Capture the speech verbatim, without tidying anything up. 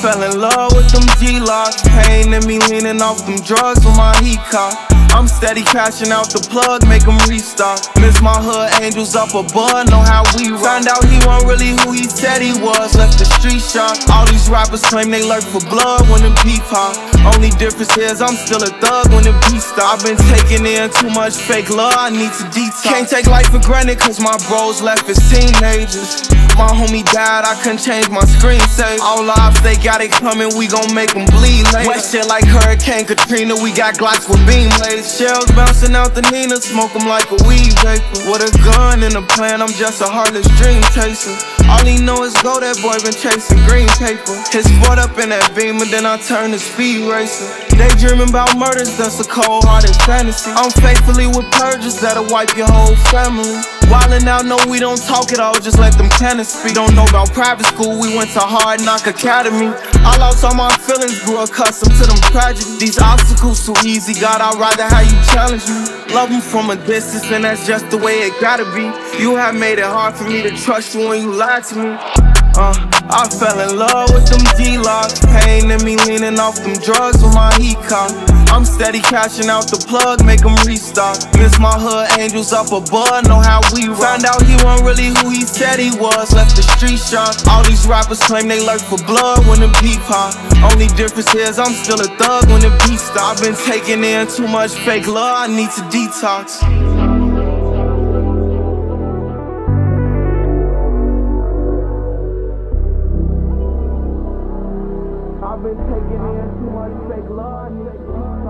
fell in love with them G-locks. Pain and me leaning off them drugs with my heat cock. I'm steady cashing out the plug, make them restock. Miss my hood angels up above, know how we rock. Found out he wasn't really who he said he was, left the street shock. All these rappers claim they lurk for blood when them beef hop. Only difference is I'm still a thug when the beat stop. I've been taking in too much fake love, I need to detox. Can't take life for granted cause my bros left as teenagers. My homie died, I couldn't change my screensaver. All lives, they got it coming, we gon' make them bleed later. Wet shit like Hurricane Katrina, we got Glocks with beam lasers. Shells bouncing out the Nina, smoke them like a weed vapor. With a gun and a plan, I'm just a heartless dream chaser. All he know is go, that boy been chasing green paper. His foot up in that beam and then I turn to speed racer. Daydreaming about murders, that's a cold-hearted fantasy. I'm faithfully with purges that'll wipe your whole family. Wildin' out, no we don't talk at all, just let them cannons speak. Don't know about private school, we went to Hard Knock Academy. I lost all my feelings, grew accustomed to them tragedies. These obstacles too easy, God, I'd rather how you challenge me. Love them from a distance and that's just the way it gotta be. You have made it hard for me to trust you when you lied to me. Uh, I fell in love with them G-locks. Pain and me leaning off them drugs with my heat cock. I'm steady cashing out the plug, make them restock. Miss my hood angels up above, know how we rock. Found out he wasn't really who he said he was, left the street shock. All these rappers claim they lurk for blood when the beef hop. Only difference is I'm still a thug when the beat stop. I've been taking in too much fake love, I need to detox. I've been taking in too much fake love, I need to